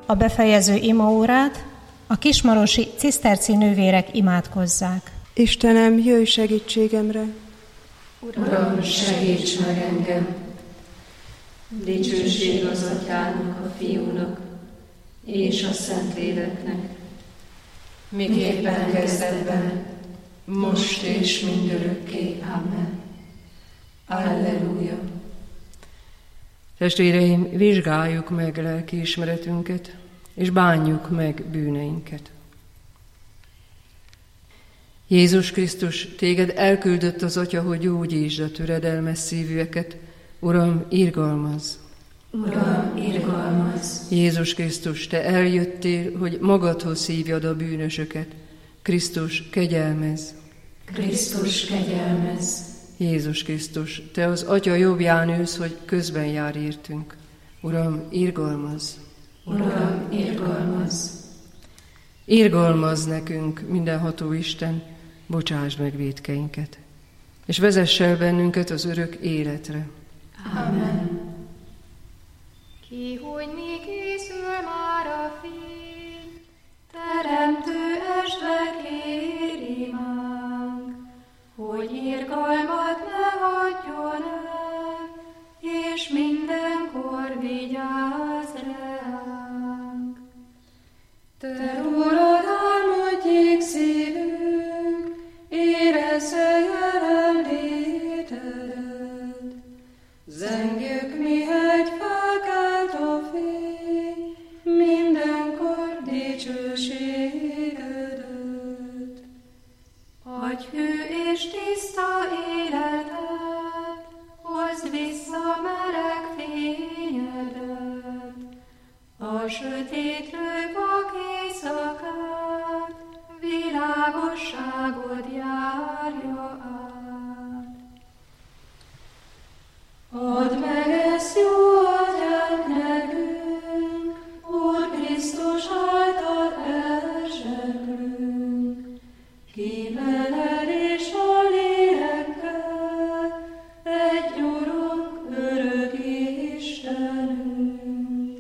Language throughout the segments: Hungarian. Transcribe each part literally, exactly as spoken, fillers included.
a befejező imaórát a kismarosi ciszterci nővérek imádkozzák. Istenem, jöjj segítségemre! Uram, segíts meg engem! Dicsőség az Atyának, a Fiúnak és a Szentléleknek, miképpen kezdetben, most és mindörökké. Amen. Alleluja! Testvéreim, vizsgáljuk meg lelkiismeretünket, és bánjuk meg bűneinket. Jézus Krisztus, téged elküldött az Atya, hogy gyógyítsd a töredelmes szívűeket. Uram, irgalmazz! Uram, irgalmazz! Jézus Krisztus, te eljöttél, hogy magadhoz hívjad a bűnösöket. Krisztus, kegyelmezz! Krisztus, kegyelmezz! Jézus Krisztus, te az Atya jobbján ülsz, hogy közben jár értünk. Uram, irgalmazz! Uram, irgalmazz! Irgalmazz nekünk, mindenható Isten, bocsáss meg vétkeinket, és vezess el bennünket az örök életre. Amen. Ki, hogy mi készül már a fény, teremtő estve kéri mánk, hogy irgalmat ne hagyjon el, és mindenkor vigyázz ránk. Te rólad álmodjék szívünk, érezze jelenlétedet. Zengjük, mihegy felkelt a fény, mindenkor dicsőségedet. Adj hű és tiszta életet, hozd vissza meleg fényedet. A sötétlő vak éjszakát, világosságod járja át. Add meg ezt jó atyánk nekünk, Úr Krisztus által elzseklünk. Ki veled és a lélekkel, egy Urunk, örök Istenünk.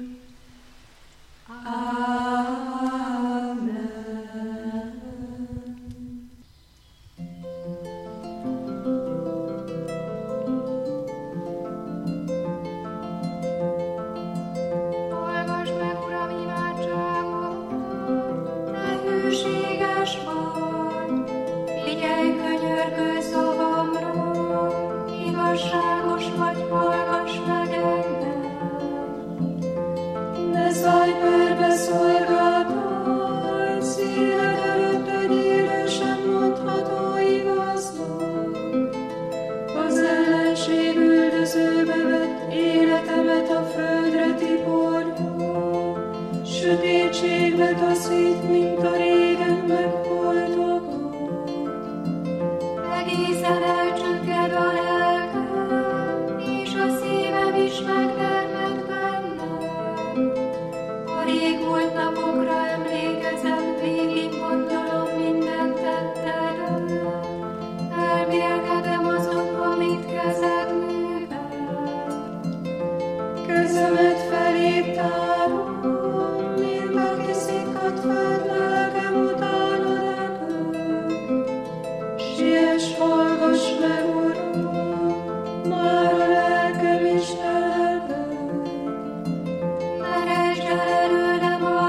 Amen. Hallgass meg, Uram, imádságot, te hűséges vagy, figyelj könyörgő szavamra, igazságos vagy, hallgass meg engem. Ne szállj körbe szolgáltaj, szíved előtt egy élő sem mondható igaznak. Az ellenség üldözőbe vett életemet a földre tiporja, sötétségbe taszít, mint a régen megholtakat. Egészen elcsügged a lelkem, és a szívem is megtermett bennem. A rég volt napokra emlékezem, végig gondolom minden tettedet. Elmélkedem azon, amit kezed művel. Kezemet feléd tárom, mint aki szikkat fed, lelkem utána neked. Siess, hallgass meg, Uram, már a lelkem is telel. Ne rejtsd el előlem a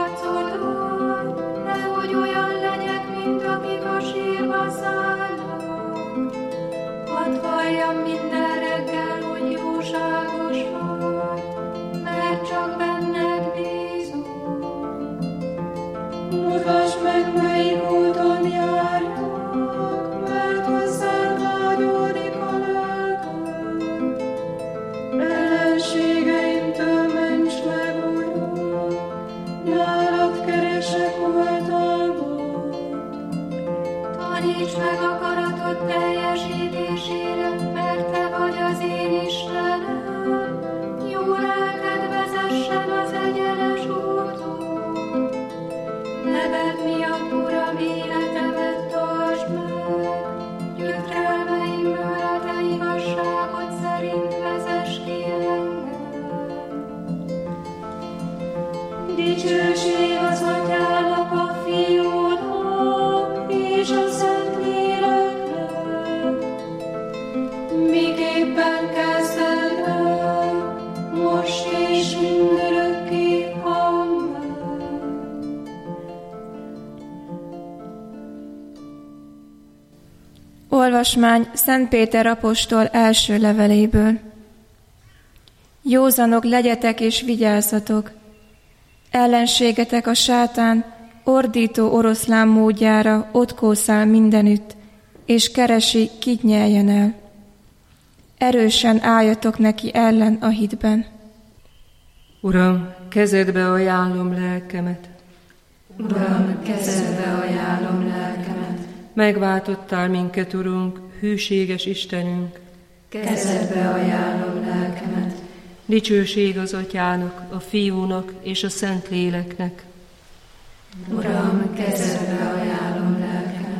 Dicsőség az Atyának, a Fiúnak és a Szentléleknek, miképpen kezdetben, most és mindörökké. Amen. Olvasmány Szent Péter apostol első leveléből. Józanok legyetek és vigyázzatok! Ellenségetek a sátán ordító oroszlán módjára ott kószál mindenütt, és keresi, kit nyeljen el. Erősen álljatok neki ellen a hitben. Uram, kezedbe ajánlom lelkemet. Uram, kezedbe ajánlom lelkemet. Megváltottál minket, Urunk, hűséges Istenünk. Kezedbe ajánlom lelkemet. Dicsőség az Atyának, a Fiúnak és a Szentléleknek. Uram, kezedbe ajánlom lelkemet.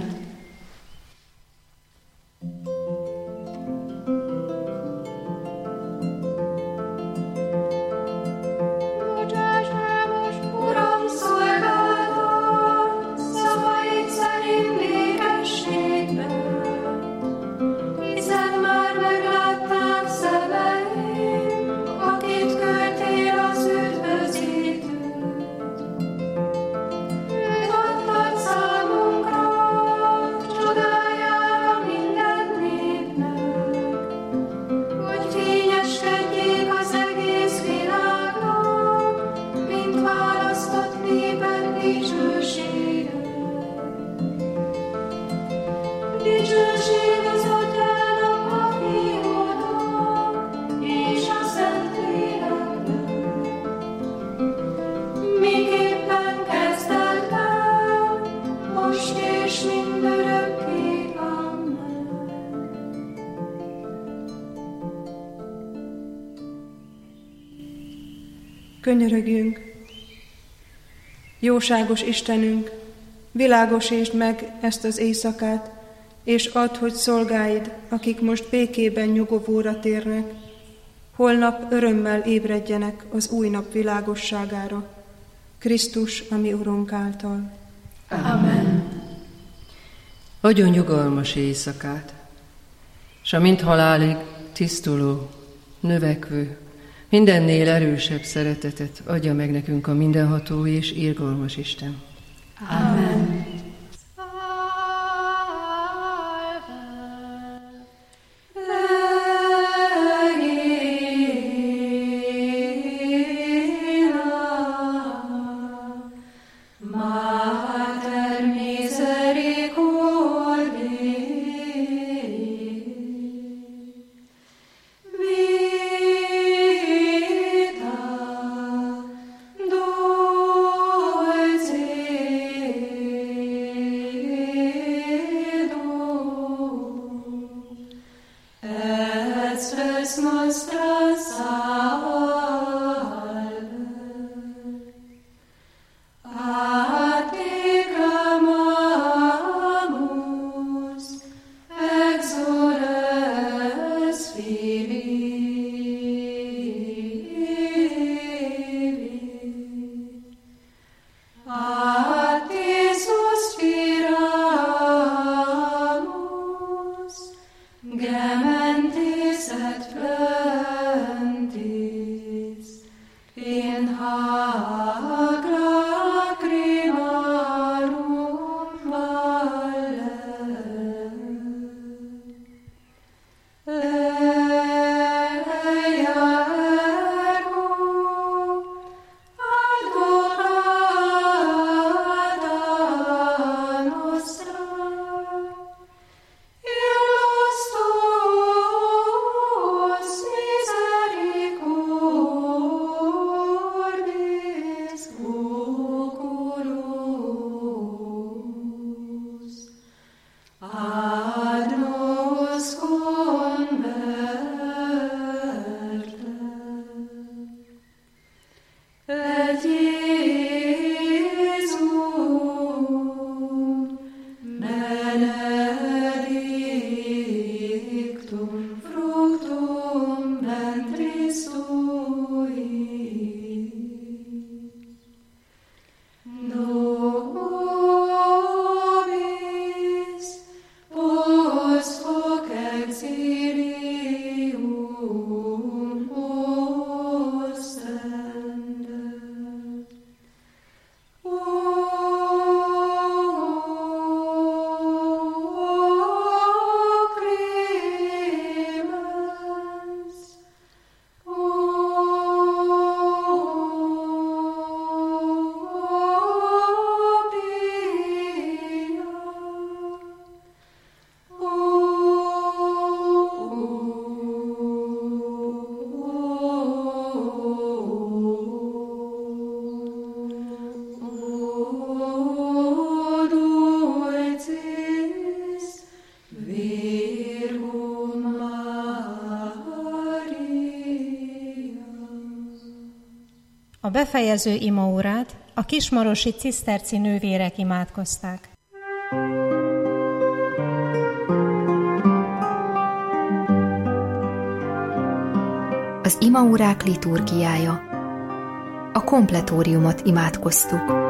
Bocsáss meg most, Uram, szolgálatot, szavaid szerint békességben, hiszen már meglátták szemeim, akit küldtél az üdvözítőt. Őt adtad számunkra, csodájára minden népnek, hogy fényeskedjék az egész világnak, mint választott néped dicsősége. Dicsőség az Atyának, a Fiúnak és a Szentléleknek, miképpen kezdetben, most és mindörökké. Amen. Könyörögjünk! Jóságos Istenünk, világosítsd meg ezt az éjszakát, és add, hogy szolgáid, akik most békében nyugovóra térnek, holnap örömmel ébredjenek az új nap világosságára, Krisztus, a mi Urunk által. Amen. Adjon nyugalmas éjszakát, s a mint halálig tisztuló, növekvő, mindennél erősebb szeretetet adja meg nekünk a mindenható és irgalmas Isten. Amen. Mater misericordiae, vita dulce et spes nostra salve. A te clamamus, exores Filii. A te suspiramus, gementis et plentis, in hac lacrimarum valle. Leia ergo, advocata nostra, illos tuos misericordiae, A befejező imaórát a kismarosi ciszterci nővérek imádkozták. Az imaórák liturgiája. A kompletóriumot imádkoztuk.